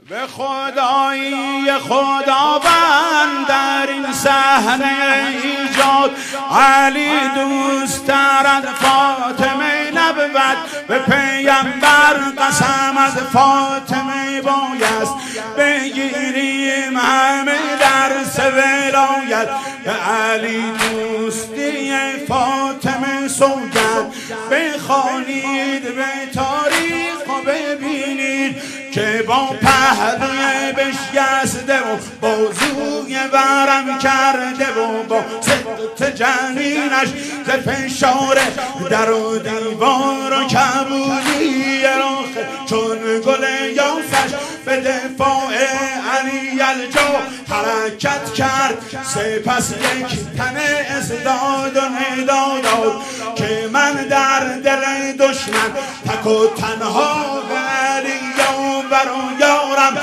به خدایی خداوند در این صحنه ایجاد علی دوست دارد فاطمه نبود، به پیامبر قسم از فاطمه بایست بگیریم همه درس ولایت، به علی دوستی فاطمه سوگند بخوانید به تاریخ و ببینید که با پهلوی بشکسته و بازوی ورم کرده و با سخت جنینش ز فشار در و دیوار و کبودی راخه چون گل یاسش به دفاع علی الجا حرکت کرد. سپس یک تنه ازداد و ندا داد که من در دل دشمن تک و تنها علی برو یارم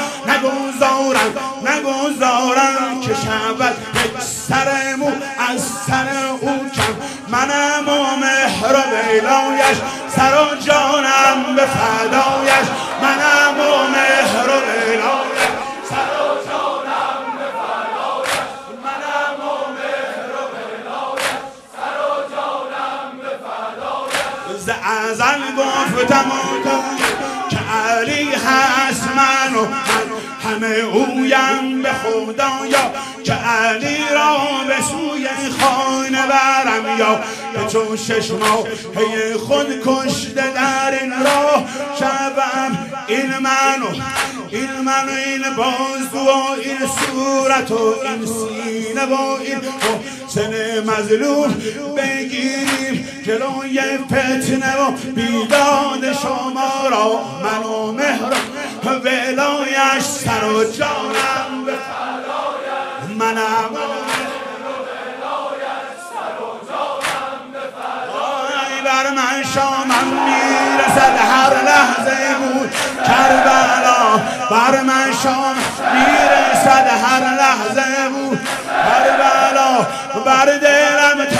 نگذارم که شود یک سر مو از سر او کم، منم و مهر و ولایش سر و جانم به فدایش، منم و مهر و ولایش سر و جانم به فدایش، منم و مهر و ولایش سر و جانم به فدایش. ز ازل گفتم که علی هست من و همه اویم به خدایا، که علی را به سوی خانه برم یا به چون 6 ماه خود کشته در این راه شبم. این من و این بازو و این صورت و این سینه و این حسن مظلوم بگیریم جلوی فتنه و بیداد شما را، من و مهر و ولایش سر و جانم به فدایش، منم و مهر و ولایش سر و جانم به فدایش. بر من شامم میرسد هر لحظه بود کربلا، بر من شام میرسد هر لحظه بود کربلا، بر دلم